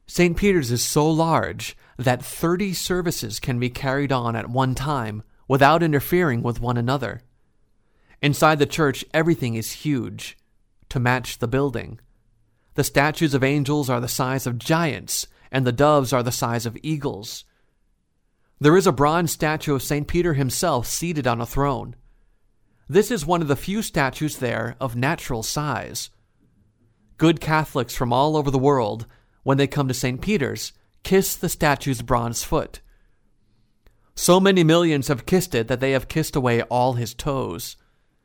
St. Peter's is so large that 30 services can be carried on at one time without interfering with one another. Inside the church, everything is huge to match the building. The statues of angels are the size of giants, and the doves are the size of eagles. There is a bronze statue of St. Peter himself seated on a throne. This is one of the few statues there of natural size. Good Catholics from all over the world, when they come to St. Peter's, kiss the statue's bronze foot. So many millions have kissed it that they have kissed away all his toes.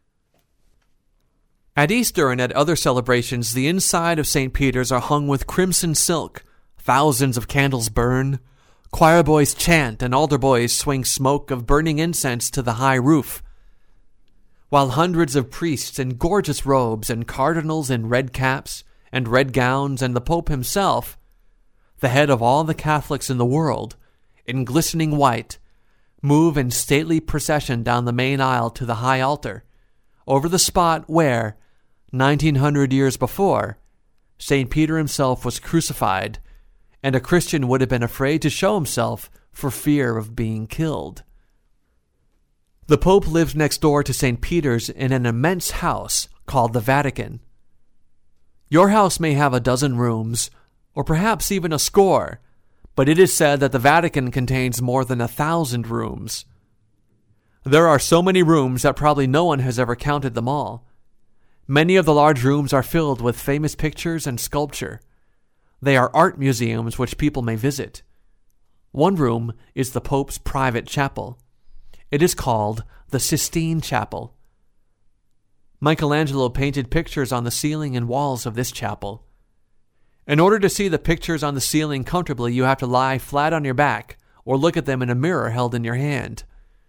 At Easter and at other celebrations, the inside of St. Peter's are hung with crimson silk. Thousands of candles burn. Choir boys chant and altar boys swing smoke of burning incense to the high roof, while hundreds of priests in gorgeous robes and cardinals in red caps and red gowns and the Pope himself, the head of all the Catholics in the world, in glistening white, move in stately procession down the main aisle to the high altar, over the spot where, 1900 years before, St. Peter himself was crucified, and a Christian would have been afraid to show himself for fear of being killed. The Pope lives next door to St. Peter's in an immense house called the Vatican. Your house may have a dozen rooms, or perhaps even a score, but it is said that the Vatican contains more than 1,000 rooms. There are so many rooms that probably no one has ever counted them all. Many of the large rooms are filled with famous pictures and sculpture. They are art museums which people may visit. One room is the Pope's private chapel. It is called the Sistine Chapel. Michelangelo painted pictures on the ceiling and walls of this chapel. In order to see the pictures on the ceiling comfortably, you have to lie flat on your back or look at them in a mirror held in your hand.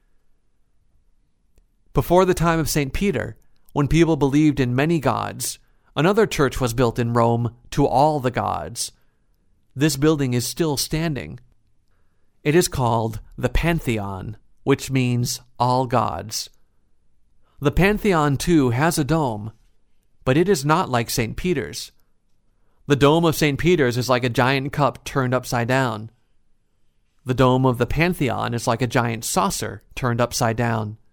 Before the time of St. Peter, when people believed in many gods, another church was built in Rome to all the gods. This building is still standing. It is called the Pantheon, which means all gods. The Pantheon, too, has a dome, but it is not like St. Peter's. The dome of St. Peter's is like a giant cup turned upside down. The dome of the Pantheon is like a giant saucer turned upside down.